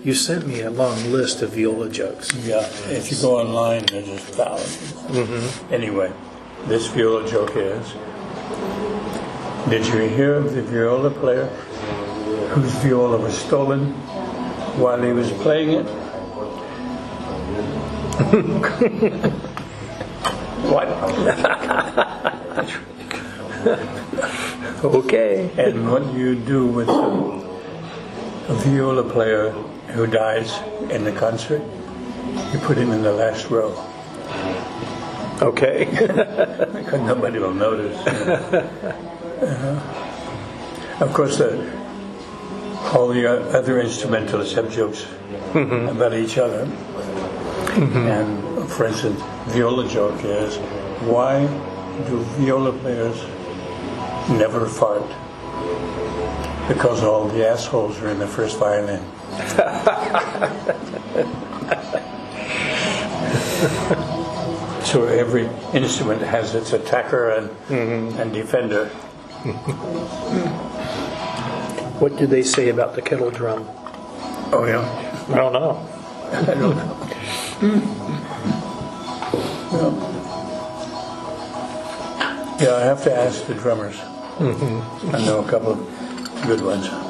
You sent me a long list of viola jokes. Yeah, if you go online, there's just thousands. Anyway, this viola joke is, did you hear of the viola player whose viola was stolen while he was playing it? What? Okay. And what do you do with a viola player who dies in the concert? You put him in the last row. Okay. Because nobody will notice. Of course, all the other instrumentalists have jokes about each other. And for instance, viola joke is, why do viola players never fart? Because all the assholes are in the first violin. So every instrument has its attacker and defender. What do they say about the kettle drum? Oh yeah? I don't know. I don't know. Yeah, I have to ask the drummers. I know a couple of good ones.